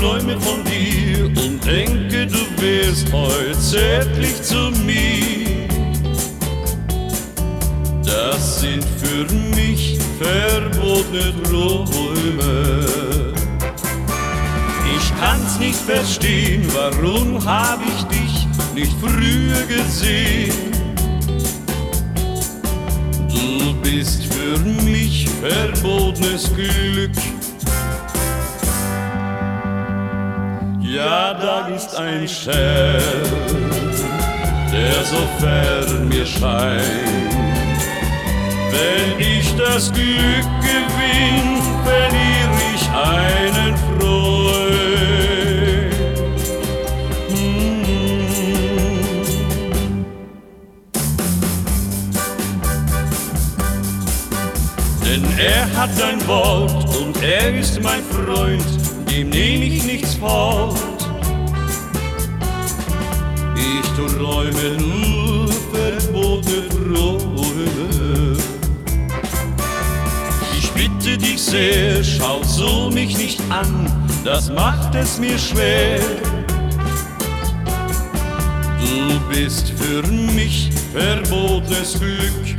träume von dir und denke, du wärst heut zärtlich zu mir. Das sind für mich verbotene Träume. Ich kann's nicht verstehen, warum hab ich dich nicht früher gesehen? Du bist für mich verbotenes Glück. Ja, da ist ein Stern, der so fern mir scheint. Wenn ich das Glück gewinn, verlier ich einen Freund. Denn er hat ein Wort und er ist mein Freund, dem nehm ich nichts fort. Ich träume nur verbotene Träume. Ich bitte dich sehr, schau so mich nicht an, das macht es mir schwer. Du bist für mich verbotenes Glück.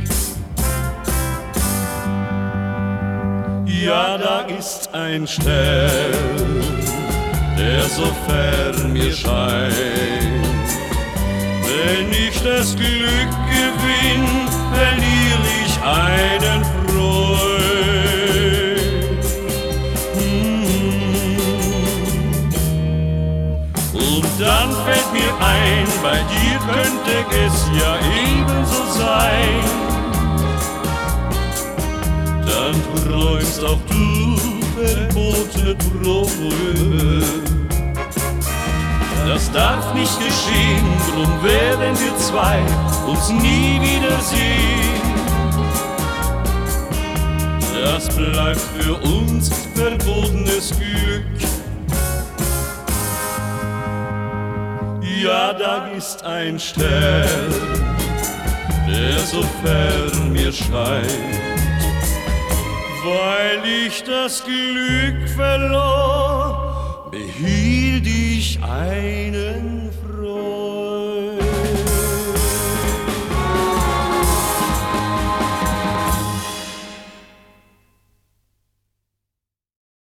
Ja, da ist ein Stern, der so fern mir scheint. Wenn ich das Glück gewinn, verlier ich einen Freund. Und dann fällt mir ein, bei dir könnte es ja ebenso sein. Dann träumst auch du verbotene Träume. Das darf nicht geschehen, drum werden wir zwei uns nie wiedersehen. Das bleibt für uns verbotenes Glück. Ja, da ist ein Stern, der so fern mir scheint. Weil ich das Glück verlor, behielt ich einen